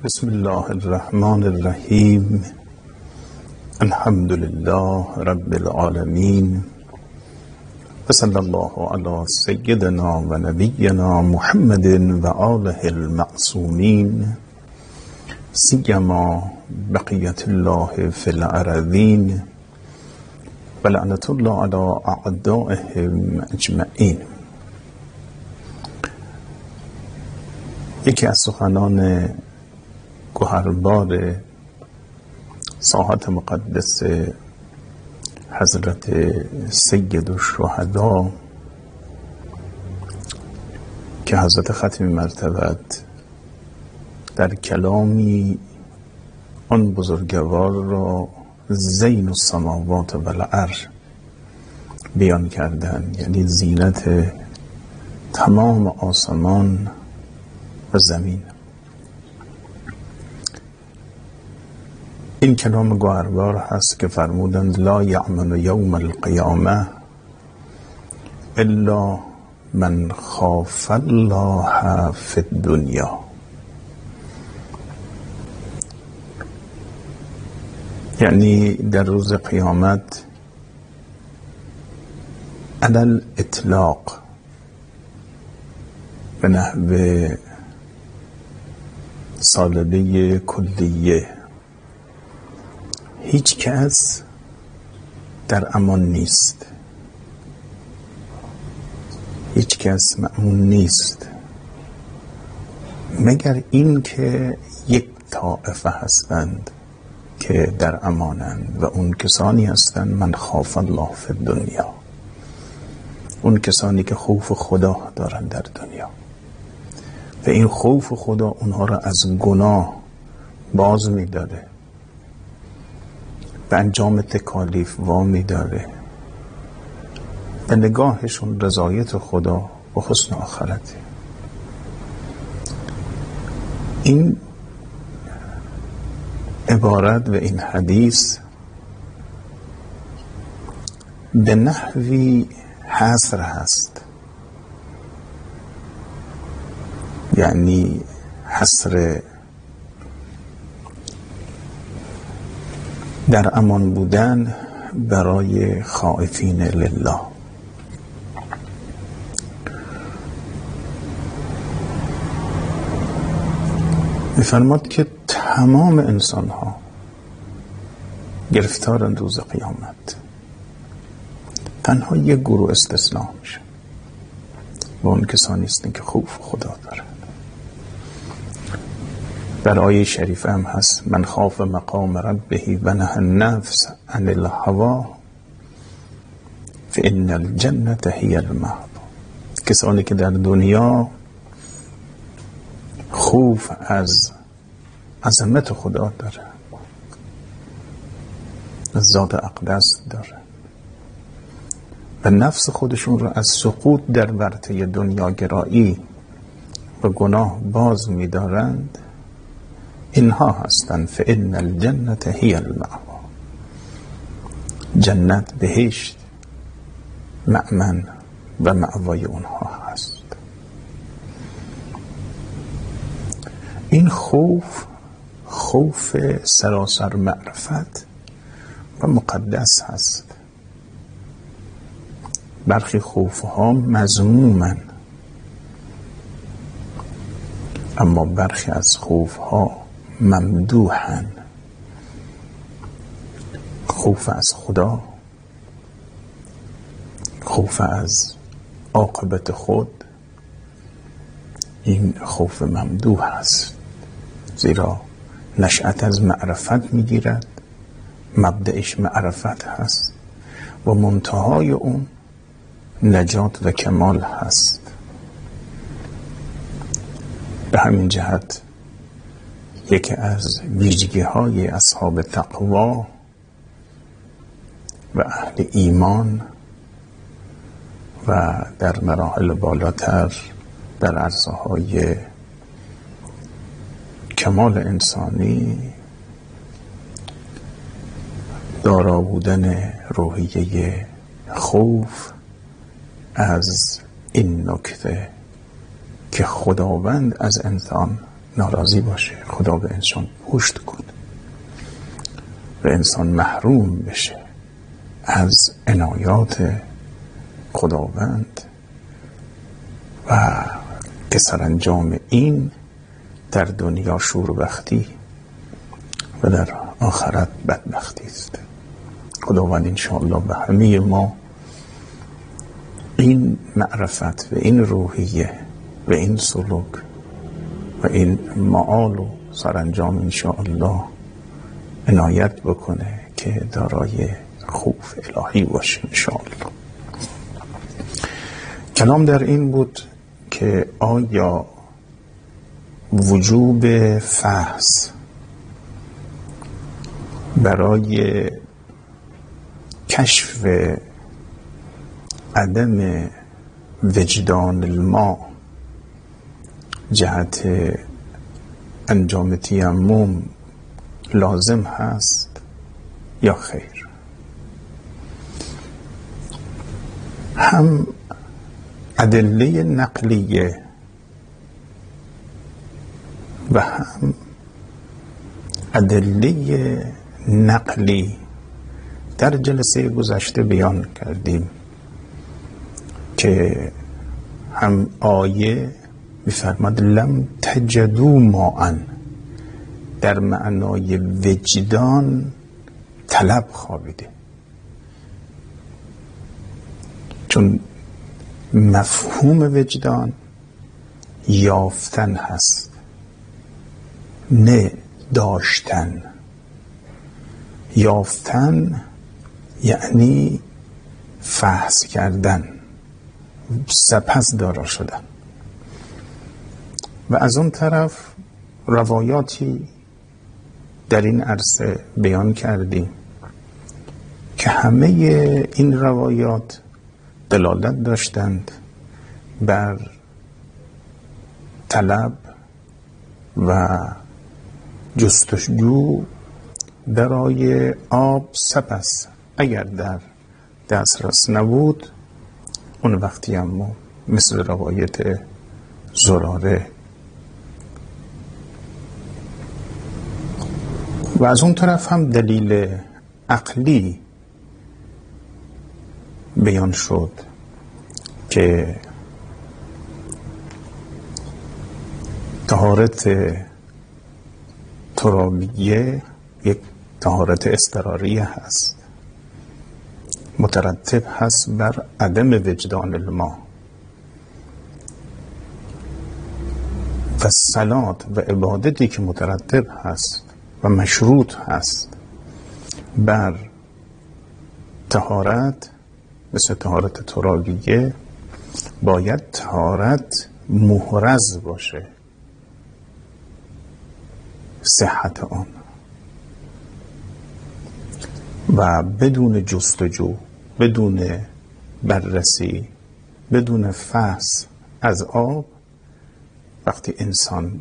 بسم الله الرحمن الرحیم. الحمد لله رب العالمین و صلی الله علی سیدنا و نبینا محمد و آله المعصومین سیما بقیت الله فی الارضین و لعنت الله علی اعدائهم اجمعین. یکی از سخنان گوهربار ساحت مقدس حضرت سید الشهدا که حضرت ختم مرتبت در کلامی آن بزرگوار را زین السماوات و الارض بیان کردن، یعنی زینت تمام آسمان و زمین. این کلام گوهربار هست که فرمودند لا یأمن یوم القیامه الا من خاف الله فی الدنیا. یعنی در روز قیامت علی الاطلاق به نحو سالبه کلیه هیچ کس در امان نیست، هیچ کس مأمون نیست مگر این که یک طائفه هستند که در امانند و اون کسانی هستند من خاف الله فی الدنیا، اون کسانی که خوف خدا دارند در دنیا و این خوف خدا اونها را از گناه باز می داره، به انجام تکالیف وامی داره، به نگاهشون رضایت خدا و حسن آخرته. این عبارت و این حدیث به نحوی حصر هست، یعنی حصر در امان بودن برای خائفین لله. می‌فرماد که تمام انسان ها گرفتارن روز قیامت، تنها یک گروه استثناء میشه و اون کسانی هستند که خوف خدا دارن. در آیه شریفه هم هست من خاف مقام ربه و نهى النفس عن الهوى فإن الجنة هي المأوى. کسانی که در دنیا خوف از عظمت خدا داره، از ذات اقدس داره و نفس خودشون رو از سقوط در ورطه دنیاگرایی و گناه باز می‌دارند، اینها هستند فإن الجنة هی المأوى. جنت، بهشت، مأمن و مأوای اونها هست. این خوف سراسر معرفت و مقدس هست. برخی خوفها مذمومن، اما برخی از خوفها ممدوحن. خوف از خدا، خوف از عاقبت خود، این خوف ممدوح است، زیرا نشأت از معرفت میگیرد، مبدأش معرفت هست و منتهای اون نجات و کمال هست. به همین جهت یکی از ویژگی های اصحاب تقوا و اهل ایمان و در مراحل بالاتر در عرصه‌های کمال انسانی دارا بودن روحیه خوف از این نکته که خداوند از انسان ناراضی باشه، خدا به انسان پشت کنه و انسان محروم بشه از عنایات خداوند و که سرانجام این در دنیا شوربختی و در آخرت بدبختی است. خداوند انشاءالله به همه ما این معرفت و این روحیه و این سلوک و این معال و سرانجام انشاءالله عنایت بکنه که دارای خوف الهی باشه انشاءالله. کلام در این بود که آیا وجوب فحص برای کشف عدم وجدان الماء جهت انجام تیمم لازم هست یا خیر؟ هم ادله نقلیه و هم ادله نقلی در جلسه گذشته بیان کردیم که هم آیه می‌فرماد لم تجدوا ماء، در معنای وجدان طلب خوابیده، چون مفهوم وجدان یافتن هست نه داشتن. یافتن یعنی فحص کردن، سپس دارا شدن. و از اون طرف روایاتی در این عرصه بیان کردیم که همه این روایات دلالت داشتند بر طلب و جستجو برای آب، سپس اگر در دسترس نبود اون وقتی هم مثل روایت زراره. و از اون طرف هم دلیل عقلی بیان شد که طهارت ترابیه یک طهارت اضطراریه هست، مترتب هست بر عدم وجدان الماء و صلات و عبادتی که مترتب هست و مشروط هست بر طهارت مثل طهارت ترابیه باید طهارت محرز باشه، صحت آن، و بدون جستجو، بدون بررسی، بدون فحص از آب وقتی انسان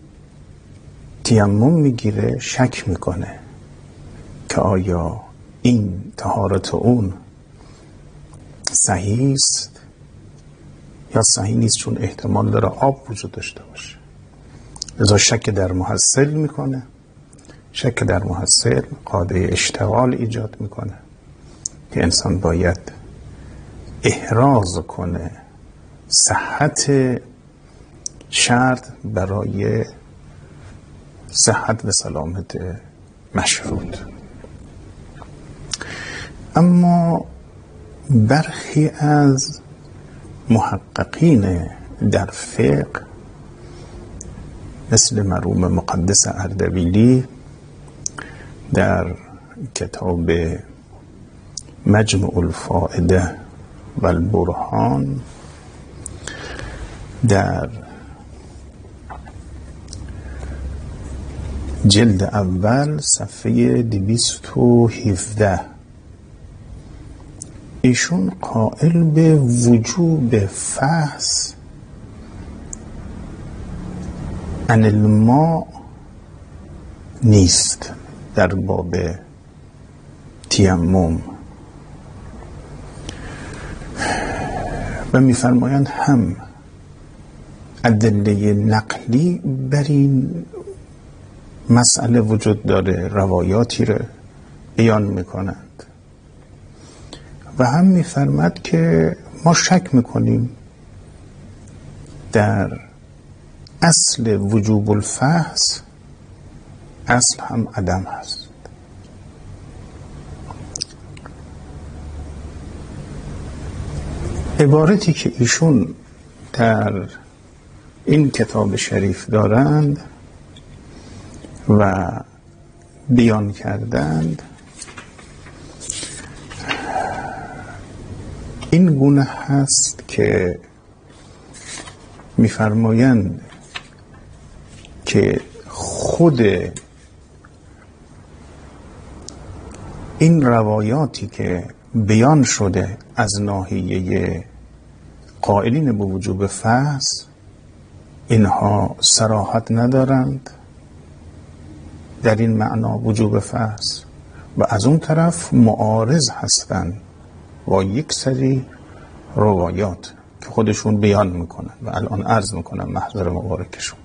تیمم میگیره شک میکنه که آیا این طهارت اون صحیح است یا صحیح نیست، چون احتمال داره آب وجود داشته باشه. لذا شک در محصل میکنه. شک در محصل قاعده اشتغال ایجاد میکنه که انسان باید احراز کنه صحت شرط برای صحت و سلامت مشروط. اما برخی از محققین در فقه مثل مرحوم مقدس اردبیلی در کتاب مجمع الفائده و البرهان در جلد اول صفحه 217 ایشون قائل به وجوب فحص عن الماء نیست در باب تیمم و میفرمایند هم ادله نقلی بر این مسئله وجود داره، روایاتی رو بیان میکنند و هم میفرماد که ما شک میکنیم در اصل وجوب الفحص، اصل هم عدم هست. عبارتی که ایشون در این کتاب شریف دارند و بیان کردند این گونه هست که می‌فرمایند که خود این روایاتی که بیان شده از ناحیه قائلین به وجوب فحص، اینها صراحت ندارند در این معنا وجوب فحص و از اون طرف معارض هستند با یک سری روایات که خودشون بیان میکنن و الان عرض میکنن محضر مبارکشون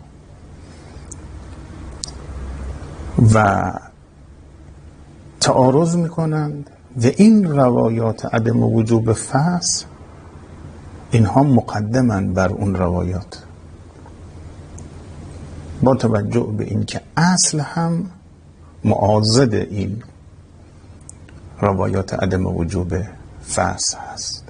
و تعارض میکنند و این روایات عدم وجوب فحص اینها مقدمن بر اون روایات، با توجه به این که اصل هم معاضد این روایات عدم وجوب فحص هست.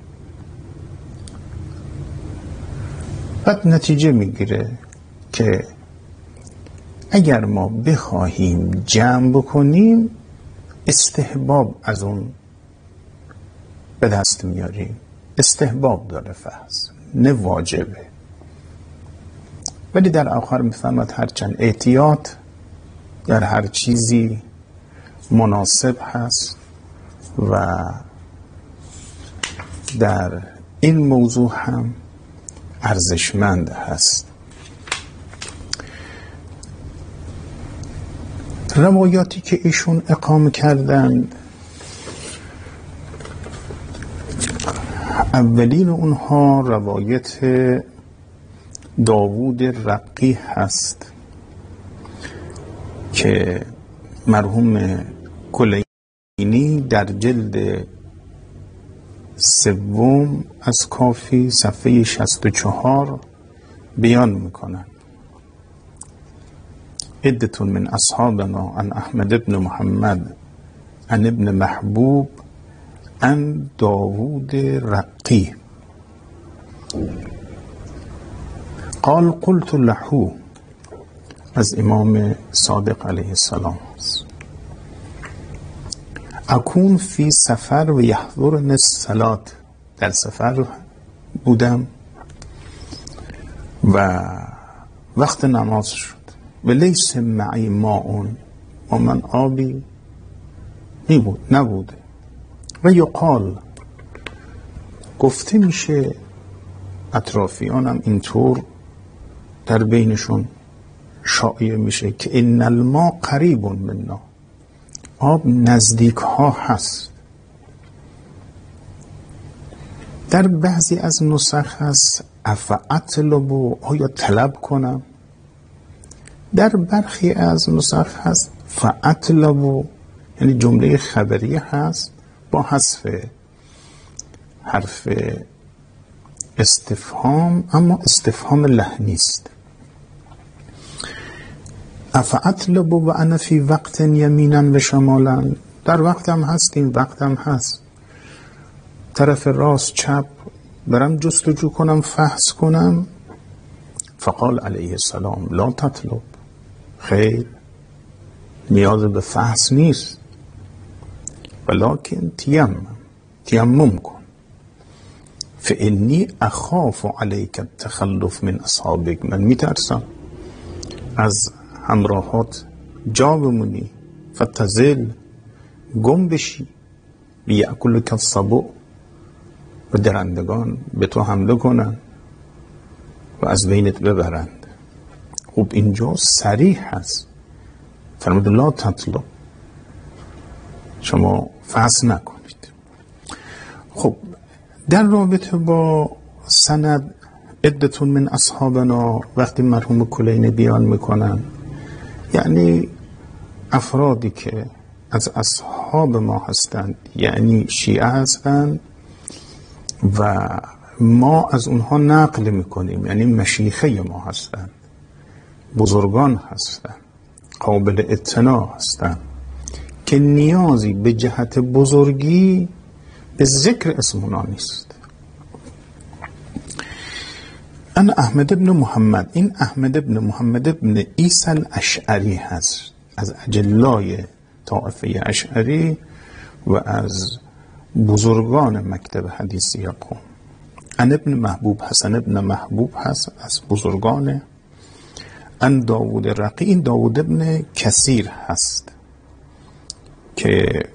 بعد نتیجه میگیره که اگر ما بخواهیم جمع بکنیم استحباب از اون به دست میاریم. استحباب داره فحص، نه واجبه. ولی در آخر میفهمد هرچند احتیاط در هر چیزی مناسب هست و در این موضوع هم ارزشمند هست. روایاتی که ایشون اقامه کردند، اولین اونها روایت داوود رقی هست که مرحوم کلینی در جلد 3 از کافی صفحه 64 بیان میکنن: عدة من اصحابنا عن احمد بن محمد عن ابن محبوب عن داوود رقی قال قلت له، از امام صادق علیه السلام است، اکون فی سفر و یحضرنی الصلاة، در سفر بودم و وقت نماز شد و لیس معی ماء، و من آبی نبوده و یقال، گفته میشه اطرافیانم اینطور در بینشون شایع میشه که ان الماء قریب منا، آب نزدیک ها هست. در بعضی از نسخ هست افاطلب، آیا طلب کنم. در برخی از نسخ هست فاطلب، یعنی جمله خبریه هست با حذف حرف استفهام، اما استفهام لحنی است. افاطلب و انا فی وقت یمینا و شمالا، در وقت هم هست، این وقت هم هست، طرف راست چپ برم جستجو کنم، فحص کنم. فقال علیه السلام لا تطلب، خیر، نیاز به فحص نیست، ولکن تیمم کن، فانی اخاف علیک التخلف من اصحابک، من میترسم از همراهات جا بمونی، فتزل، گم بشی، بیاکلک السبع، و درندگان به تو حمله کنن و از بینت ببرند. خب اینجا صریح هست، فرمود لا تطلب، شما فحص نکنید. خب در رابطه با سند عدتون من اصحابنا وقتی مرحوم کلینی بیان میکنن، یعنی افرادی که از اصحاب ما هستند، یعنی شیعه هستند و ما از اونها نقل میکنیم، یعنی مشیخه ما هستند، بزرگان هستند، قابل اطلاع هستند که نیازی به جهت بزرگی به ذکر اسم اونا نیست. انا احمد ابن محمد، این احمد ابن محمد ابن عیسی الاشعری هست، از اجلای طائفه اشعری و از بزرگان مکتب حدیثی قوم. ان ابن محبوب، حسن ابن محبوب هست، از بزرگان. ان داوود رقی، این داوود ابن کثیر هست که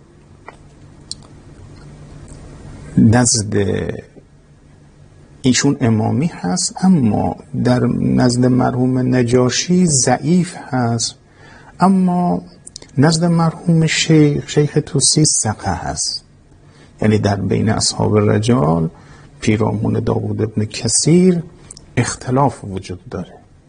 نزد ایشون امامی هست، اما در نزد مرحوم نجاشی ضعیف هست، اما نزد مرحوم شیخ توسی ثقه هست. یعنی در بین اصحاب رجال پیرامون داوود ابن کثیر اختلاف وجود داره،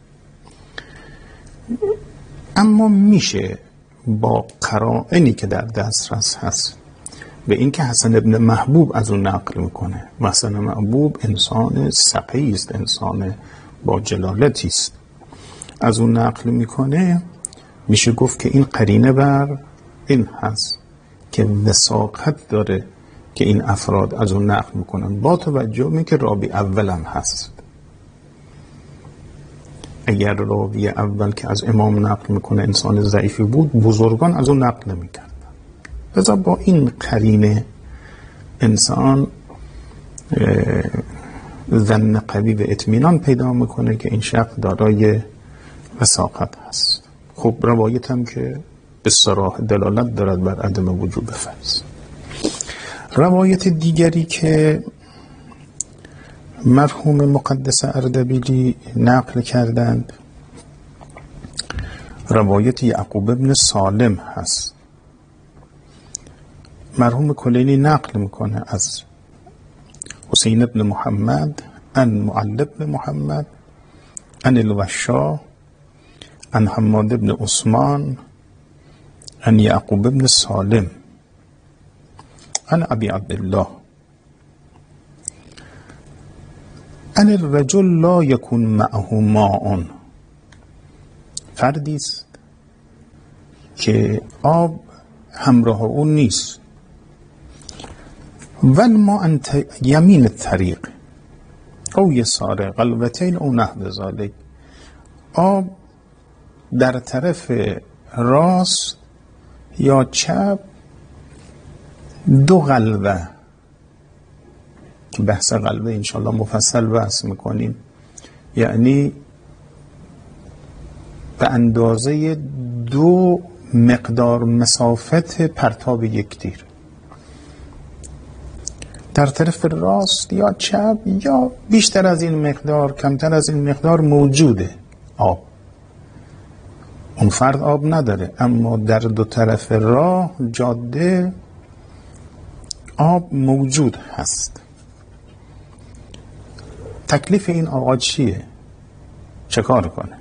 اما میشه با قرائنی که در دسترس هست به این که حسن ابن محبوب از اون نقل میکنه و حسن محبوب انسان ثقی است، انسان با جلالتی است، از اون نقل میکنه، میشه گفت که این قرینه بر این هست که وثاقت داره که این افراد از اون نقل میکنن، با توجه به که راوی اولم هست. اگر راوی اول که از امام نقل میکنه انسان ضعیفی بود، بزرگان از اون نقل نمیکردن. لذا با این قرینه انسان ظن قوی و اطمینان پیدا میکنه که این شخص دارای وثاقت هست. خب روایت هم که به صراحت دلالت دارد بر عدم وجوب فیض. روایت دیگری که مرحوم مقدس اردبیلی نقل کردند، روایت یعقوب ابن سالم هست. مرحوم کلینی نقل میکنه از حسین ابن محمد ان معل ابن محمد ان الوشا ان حماد ابن عثمان ان یعقوب ابن سالم ان ابی عبدالله ان الرجل لا یکون معه ماء، فردی است که آب همراه اون نیست، والماء انت یمین الطریق او یسار قلوتین او نحو ذلک، آب در طرف راست یا چپ دو قلوه، که بحث قلوه انشاءالله مفصل بحث میکنیم، یعنی به اندازه دو مقدار مسافت پرتاب یک تیر، در طرف راست یا چپ یا بیشتر از این مقدار کمتر از این مقدار موجوده آب. اون فرد آب نداره، اما در دو طرف راه جاده آب موجود هست. تکلیف این آقا چیه؟ چه کار کنه؟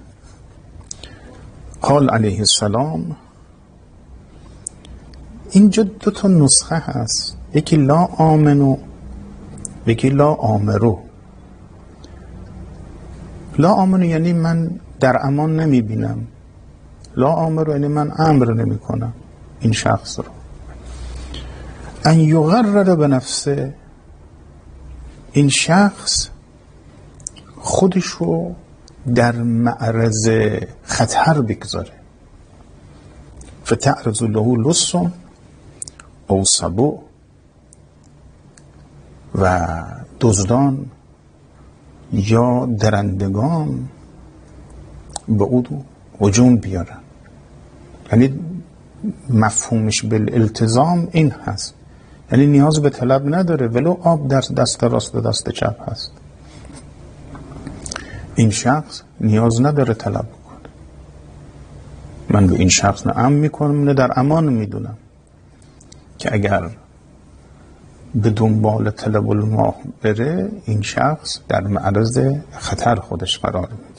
قال علیه السلام، اینجا دو تا نسخه هست، یکی لا آمنو یکی لا آمرو. لا آمنو یعنی من در امان نمی بینم، لا آمرو یعنی من امر نمی کنم این شخص رو. ان یغرر به نفسه، این شخص خودش رو در معرض خطر بگذاره. فتعرض له لصم او سبع، و دزدان یا درندگان به او هجوم بیارن. یعنی مفهومش بالالتزام این هست، یعنی نیاز به طلب نداره ولو آب در دست راست و دست چپ هست، این شخص نیاز نداره طلب کنه. من به این شخص نه امن میکنم نه در امان میدونم که اگر به دنبال طلب الماء بره، این شخص در معرض خطر خودش قرار میده.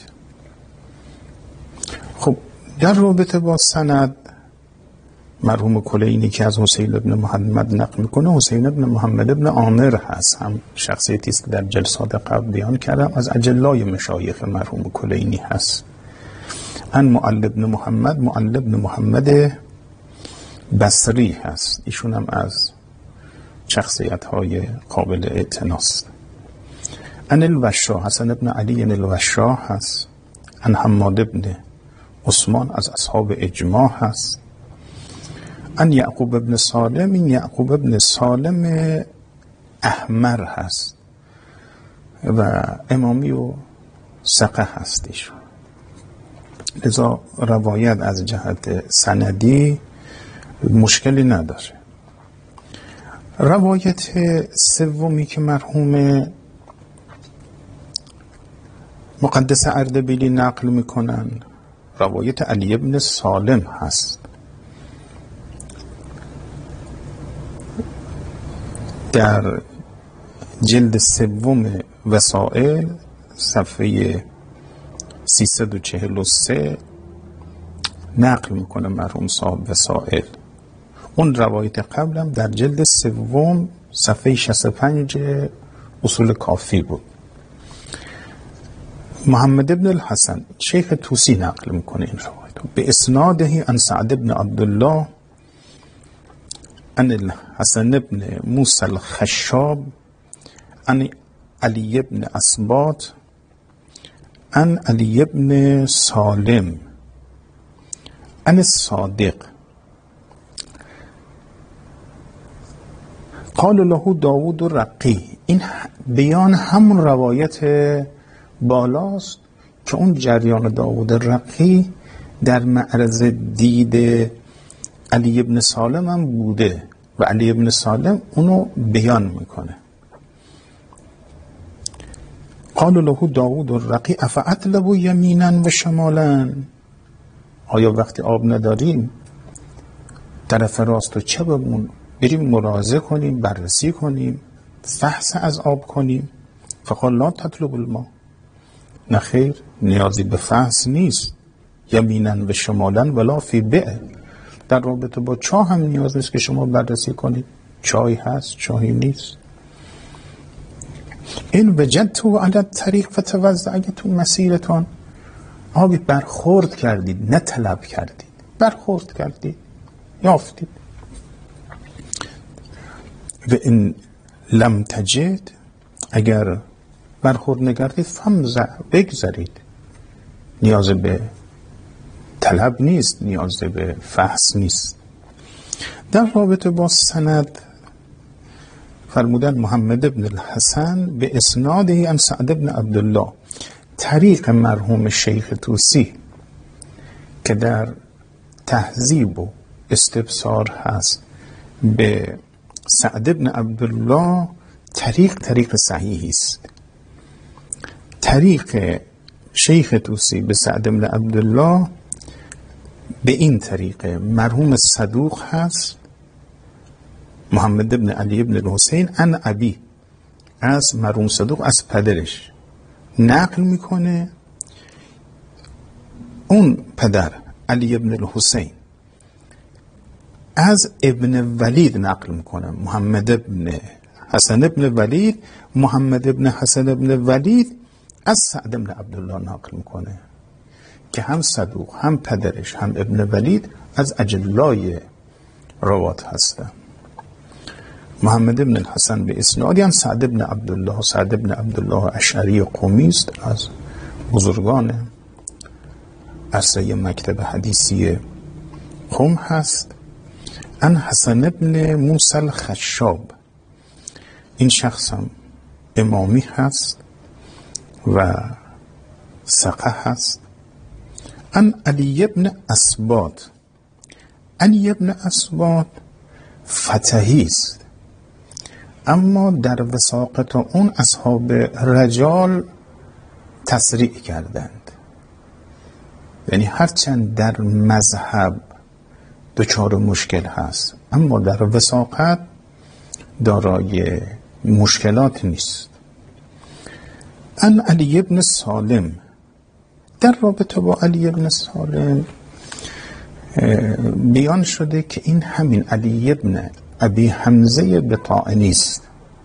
خب در رابطه با سند، مرحوم کلینی که از حسین ابن محمد نقل میکنه، حسین ابن محمد ابن عامر هست، هم شخصیتی است که در جلسات قبل بیان کردم، از اجلای مشایخ مرحوم کلینی هست. ان معل ابن محمد، معل ابن محمد بصری هست، ایشون هم از شخصیت های قابل اعتناست. ان الوشاح، حسن ابن علی الوشاح هست. ان حماد ابن عثمان، از اصحاب اجماع هست. ان یعقوب ابن سالم، این یعقوب ابن سالم احمر هست و امامی و ثقه هست ایشون. لذا روایت از جهت سندی مشکلی نداره. روایت سومی که مرحوم مقدس اردبیلی نقل میکنن، روایت علی ابن سالم هست. در جلد سوم وسائل صفحه 343 نقل میکنه مرحوم صاحب وسائل. اون روایت قبلم در جلد سوم صفحه 65 اصول کافی بود. محمد ابن الحسن، شیخ توسی نقل میکنه این روایت به اسناده عن سعد ابن عبدالله عن الحسن ابن موسى الخشاب عن علی ابن اسباط عن علی ابن سالم عن الصادق قال له داود رقی. این بیان همون روایت بالاست که اون جریان داود رقی در معرض دید علی ابن سالم هم بوده و علی ابن سالم اونو بیان میکنه. قال له داود الرقی افاطلب یمینا و شمالا، آیا وقتی آب نداریم طرف راست و چپمون بریم ملاحظه کنیم، بررسی کنیم، فحص از آب کنیم؟ فقال لا تطلب الماء، نه خیر، نیازی به فحص نیست. یمینا و شمالا ولا فی بئر، در رابطه با چاه هم نیاز نیست که شما بررسی کنید چای هست چاهی نیست. این وجدتو علی الطریق فتوضأ، اگه تو مسیرتون آبی برخورد کردید، نه طلب کردید، برخورد کردید یافتید. و این لم تجد، اگر برخورد نکردید فمض، بگذارید، نیاز به طلب نیست، نیاز به فحص نیست. در رابطه با سند فرمودن محمد ابن الحسن به اسناده عن سعد ابن عبدالله، طریق مرحوم شیخ توسی که در تهذیب و استبصار هست به سعد ابن عبدالله، طریق صحیحی است. طریق شیخ توسی به سعد ابن عبدالله به این طریقه مرحوم صدوق هست، محمد ابن علی ابن الحسین عن ابی، از مرحوم صدوق از پدرش نقل میکنه. اون پدر علی ابن الحسین از ابن ولید نقل میکنه، محمد ابن حسن ابن ولید، محمد ابن حسن ابن ولید از سعد ابن عبدالله نقل میکنه که هم صدوق هم پدرش هم ابن ولید از اجلای روات هستن. محمد ابن الحسن به اسنادی عن سعد ابن عبدالله، سعد ابن عبدالله اشعری قمی است، از بزرگان عرصه مکتب حدیثی قم هست. عن حسن ابن موسى الخشاب، این شخص هم امامی هست و ثقه هست. عن علی ابن اسباط، علی ابن اسباط فتحی است، اما در وثاقت اون اصحاب رجال تسریع کردند، یعنی هرچند در مذهب دچار مشکل هست اما در وثاقت دارای مشکلات نیست. ان علی ابن سالم، در رابطه با علی ابن سالم بیان شده که این همین علی ابن ابی حمزه بطائنی است.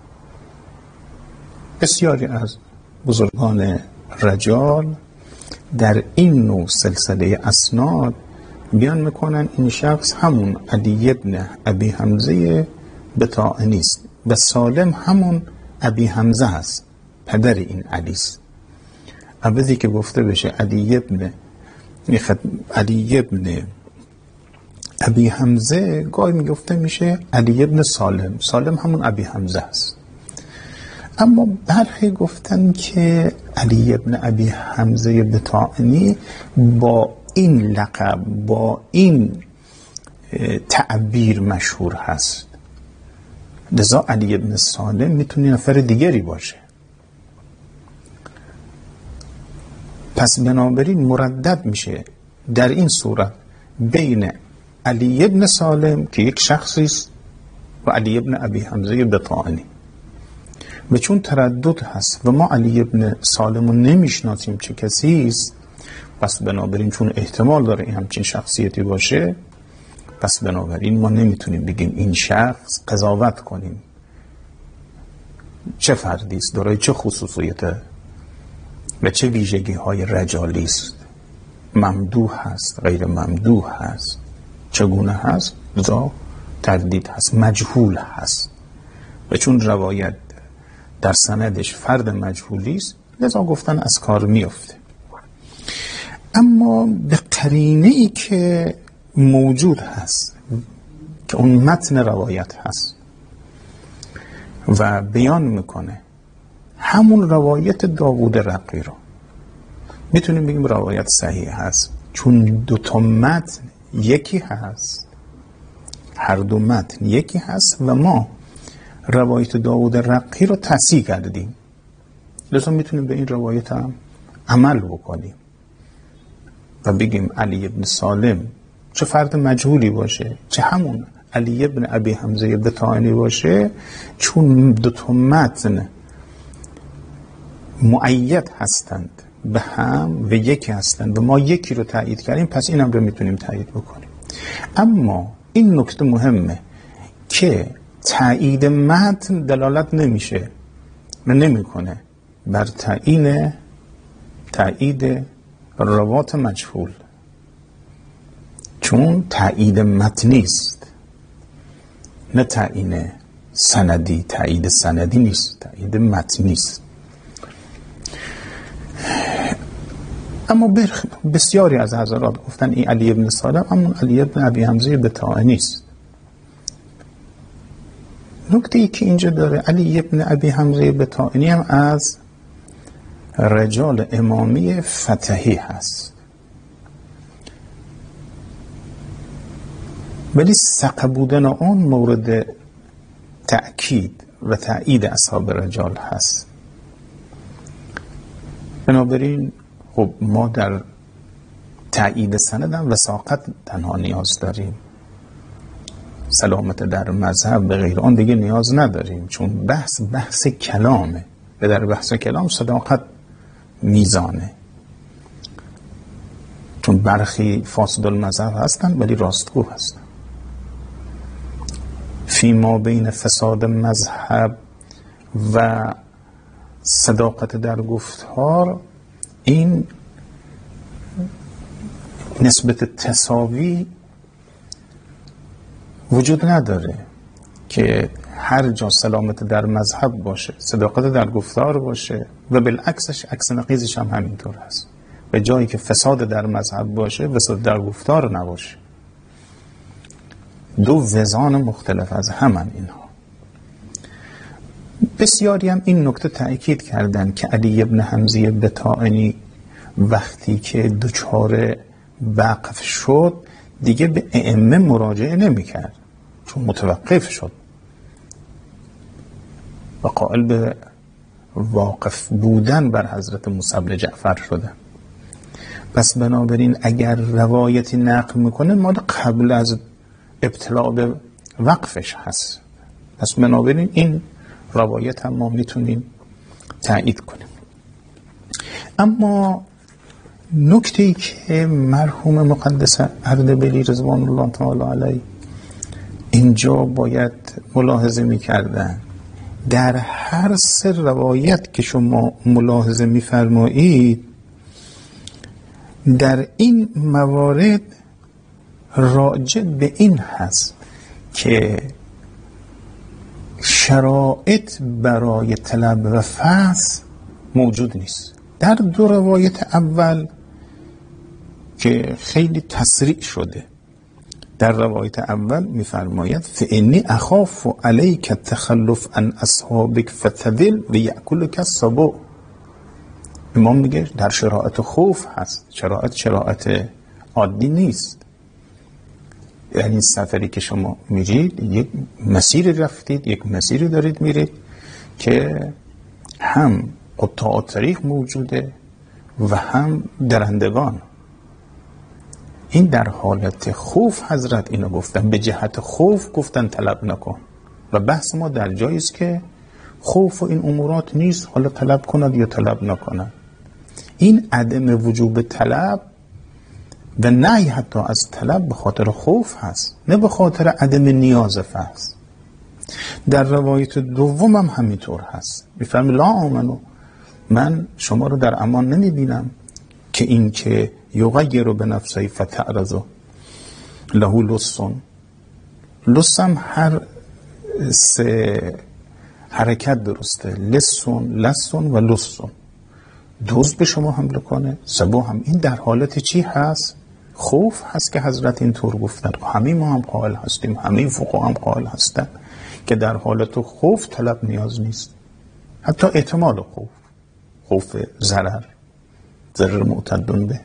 بسیاری از بزرگان رجال در این نوع سلسله اسناد بیان میکنن این شخص همون علی ابن ابی حمزه بطائنی است و سالم همون ابی حمزه است، پدر این علی است. عوضی که گفته بشه علی ابن ابی حمزه، گاهی میگفته میشه علی ابن سالم، سالم همون ابی حمزه است. اما برخی گفتن که علی ابن ابی حمزه بطائنی با این لقب، با این تعبیر مشهور هست، لذا علی ابن سالم میتونه نفر دیگری باشه. پس بنابراین مردد میشه در این صورت بین علی ابن سالم که یک شخصی است و علی ابن ابی حمزه بطائنی. و چون تردد هست و ما علی ابن سالم رو نمیشناسیم چه کسی است، پس بنابراین چون احتمال داره این همچین شخصیتی باشه، پس بنابراین ما نمیتونیم بگیم این شخص قضاوت کنیم چه فردی است، دارای چه خصوصیت و چه ویژگی های رجالی است، ممدوح هست، غیر ممدوح هست، چگونه هست، لذا تردید هست، مجهول هست. و چون روایت در سندش فرد مجهولی است، لذا گفتن از کار میفته. اما به قرینه‌ای که موجود هست که اون متن روایت هست و بیان میکنه همون روایت داوود رقی رو میتونیم بگیم روایت صحیح هست، چون دو تا متن یکی هست، هر دو متن یکی هست و ما روایت داوود رقی رو تصحیح کردیم، لذا میتونیم به این روایت هم عمل بکنیم و بگیم علی ابن سالم چه فرد مجهولی باشه، چه همون علی ابن ابی حمزه بطائنی باشه، چون دو تا متن مؤید هستند به هم و یکی هستند و ما یکی رو تایید کردیم، پس اینم رو میتونیم تایید بکنیم. اما این نکته مهمه که تایید متن دلالت نمیشه و نمیکنه بر تایید روات مجهول، چون تایید متنی است نه تایید سندی. تایید سندی نیست، تایید متنی است. اما بسیاری از حضرات گفتن این علی ابن سالم همون علی ابن ابی حمزه بطائنی است. نکته ای که اینجا داره، علی ابن ابی حمزه بطائنی هم از رجال امامی فتحی هست، ولی ثقه بودن اون مورد تأکید و تأیید اصحاب رجال هست. بنابراین خب ما در تأیید سند هم وثاقت تنها نیاز داریم، سلامت در مذهب به غیر آن دیگه نیاز نداریم، چون بحث کلامه و در بحث کلام صداقت میزانه، چون برخی فاسد المذهب هستن ولی راستگو هستن. فی ما بین فساد مذهب و صداقت در گفتار این نسبت تساوی وجود نداره که هر جا سلامت در مذهب باشه صداقت در گفتار باشه و بالعکسش عکس نقیضش هم همینطور هست، و جایی که فساد در مذهب باشه فساد در گفتار نباشه. دو وزان مختلف از همن اینها. بسیاری هم این نکته تأکید کردن که علی ابن حمزه بطائنی وقتی که دچار وقف شد دیگه به ائمه مراجعه نمی کرد، چون متوقف شد و قائل به واقف بودن بر حضرت موسی بن جعفر شده. پس بنابراین اگر روایتی نقل میکنه مال قبل از ابتلا به وقفش هست، پس بنابراین این روایت هم ما میتونیم تایید کنیم. اما نکته‌ای که مرحوم مقدس اردبیلی رضوان الله تعالی علیه اینجا باید ملاحظه میکردن، در هر سه روایت که شما ملاحظه میفرمایید در این موارد راجع به این هست که شرایط برای طلب و فحص موجود نیست. در دو روایت اول که خیلی تسریع شده، در روایت اول میفرماید فإنی اخاف علیک التخلف عن اصحابک فتدل و یأکلک السبع. امام میگه در شرایط خوف هست، شرایط عادی نیست. یعنی سفری که شما میرید، یک مسیری رفتید، یک مسیری دارید میرید که هم قطاع طریق موجوده و هم درندگان. این در حالت خوف حضرت اینو گفتن، به جهت خوف گفتن طلب نکن. و بحث ما در جایی است که خوف و این امورات نیست، حالا طلب کند یا طلب نکند. این عدم وجوب طلب و نهی حتی از طلب به خاطر خوف هست، نه به خاطر عدم نیاز فحص. در روایت دوم هم همینطور هست، میفرماید لا آمنو، من شما رو در امان نمیبینم که این که یغیر به نفسه فتعرض له لص هم هر سه حرکت درسته، لسون و لصون. دوز به شما حمله کنه، سبو هم. این در حالت چی هست؟ خوف هست که حضرت اینطور گفتن. همه ما هم قائل هستیم، همه فقها هم قائل هستن که در حالت خوف طلب نیاز نیست. حتی احتمال خوف ضرر معتدن به.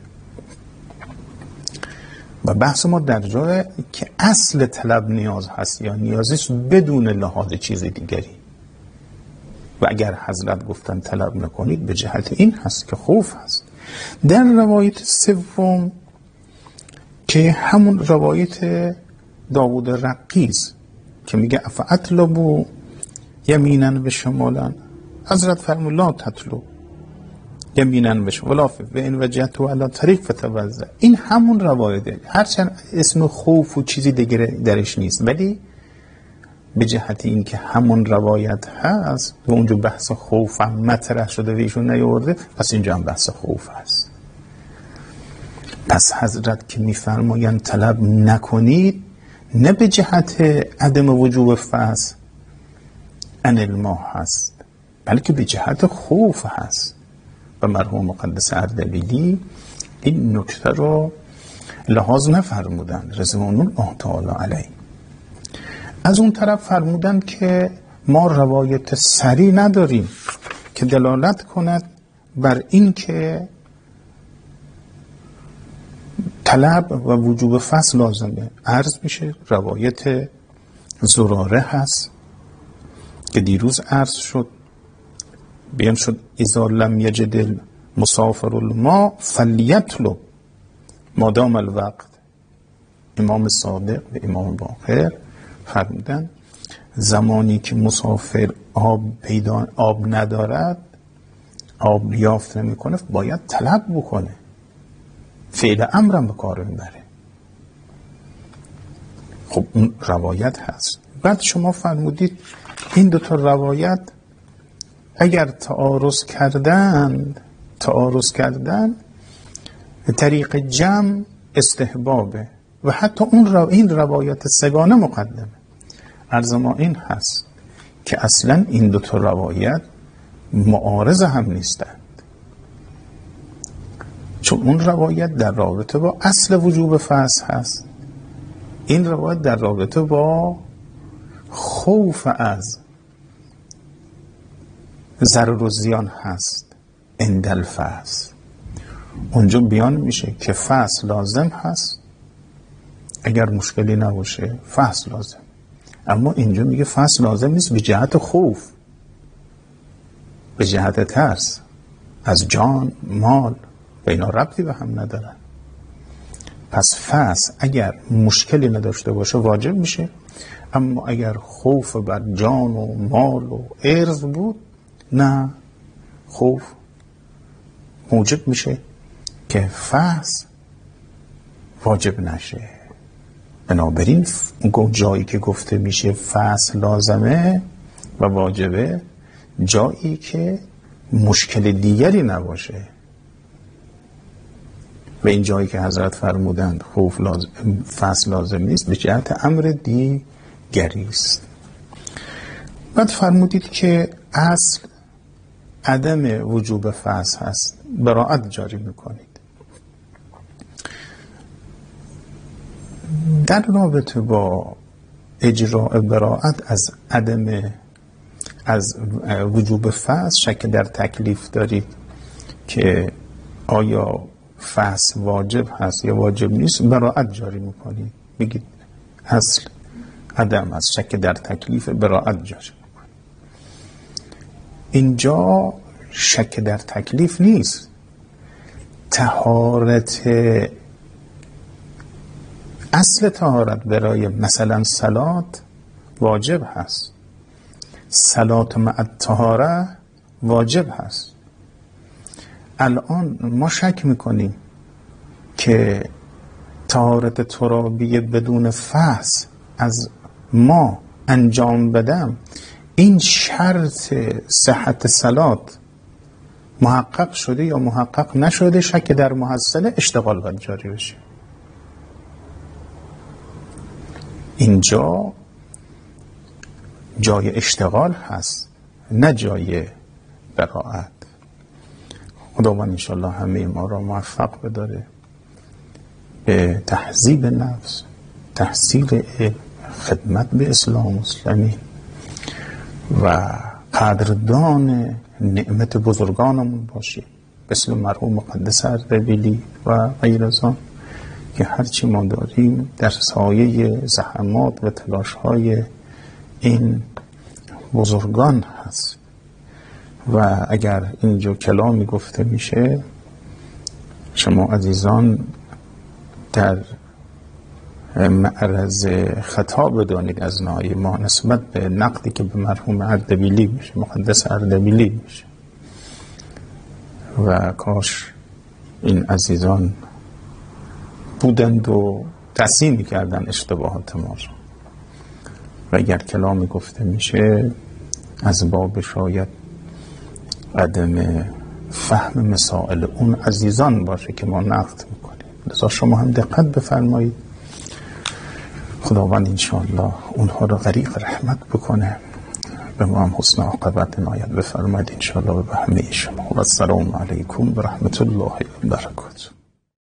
و بحث ما در جای که اصل طلب نیاز هست یا نیازیست بدون لحاظ چیز دیگری. و اگر حضرت گفتن طلب نکنید به جهت این هست که خوف هست. در روایت سوم که همون روایت داوود رقیز که میگه افاطلبوا یمینا و شمالا، حضرت فرمود لا تطلب یمینا و شمالا و ان وجدت علی طریق فتوضا. این همون روایته، هرچند اسم خوف و چیزی دیگه درش نیست، ولی به جهت این که همون روایت هست و اونجا بحث خوف هم مطرح شده و ایشون نیاورده، پس اینجا هم بحث خوف هست. پس حضرت که میفرمایند طلب نکنید، نه به جهت عدم وجوب فحص عن الماء هست، بلکه به جهت خوف هست. و مرحوم مقدس اردبیلی این نکته رو لحاظ نفرمودن رضوان الله تعالی علیه. از اون طرف فرمودن که ما روایت صریح نداریم که دلالت کند بر این که طلب و وجوب فحص لازمه. عرض میشه روایت زراره هست که دیروز عرض شد، بیان شد اذا لم یجد المسافر الماء فلیطلب مادام الوقت. امام صادق و امام باقر فرمودن زمانی که مسافر آب ندارد، آب یافت نمیکنه، باید طلب بکنه، فعل امرم به کار میبره. خب اون روایت هست. بعد شما فرمودید این دوتا روایت اگر تعارض کردن طریق جمع استحبابه و حتی این روایت سگانه مقدمه. عرض ما این هست که اصلا این دو تا روایت معارض هم نیستند، چون اون روایت در رابطه با اصل وجوب فحص هست، این روایت در رابطه با خوف از ضرر و زیان هست. اندل فحص اونجا بیان میشه که فحص لازم هست، اگر مشکلی نباشه فحص لازم. اما اینجا میگه فحص لازم نیست به جهت خوف، به جهت ترس از جان، مال و اینا ربطی به هم ندارن. پس فحص اگر مشکلی نداشته باشه واجب میشه، اما اگر خوف بر جان و مال و عرض بود، نه، خوف موجب میشه که فحص واجب نشه. بنابراین جایی که گفته میشه فحص لازمه و واجبه، جایی که مشکل دیگری نباشه. و این جایی که حضرت فرمودند خوف فحص لازم نیست، به جهت امر دیگری است. بعد فرمودید که اصل عدم وجوب فحص هست، براءت جاری میکنید. در رابطه با اجراء براءت از وجوب فحص شک در تکلیف دارید که آیا فحص واجب هست یا واجب نیست، براءت جاری میکنید، بگید اصل عدم از شک در تکلیف، براءت جاری میکنید. اینجا شک در تکلیف نیست، طهارت، اصل طهارت برای مثلا صلات واجب هست، صلات مع الطهاره واجب هست. الان ما شک میکنیم که طهارت ترابی بدون فحص از ما انجام بدم، این شرط صحت صلات محقق شده یا محقق نشده، شک در محصله، اشتغال باید جاری بشه. اینجا جای اشتغال هست، نه جای براءت. خداوند انشاءالله همه ما را موفق بداره به تهذیب نفس، تحصیل علم، خدمت به اسلام و مسلمین و قدردان نعمت بزرگانمون باشیم، مثل مرحوم مقدس اردبیلی و غیر از آن، که هرچی ما داریم در سایه زحمات و تلاش‌های این بزرگان هست. و اگر اینجا کلامی گفته میشه، شما عزیزان در معرض خطا بدانید از نای ما نسبت به نقدی که به مرحوم اردبیلی میشه، مقدس اردبیلی میشه. و کاش این عزیزان بودند و تصحیح میکردن اشتباهات ما رو. و اگر کلامی گفته میشه از باب شاید عدم فهم مسائل اون عزیزان باشه که ما نقد میکنیم، لذا شما هم دقت بفرمایید. خداوند انشاءالله اونها رو غریق رحمت بکنه، به ما هم حسن عاقبت عنایت بفرمایید انشاءالله، و به همه شما. و السلام علیکم و رحمت الله و برکاته.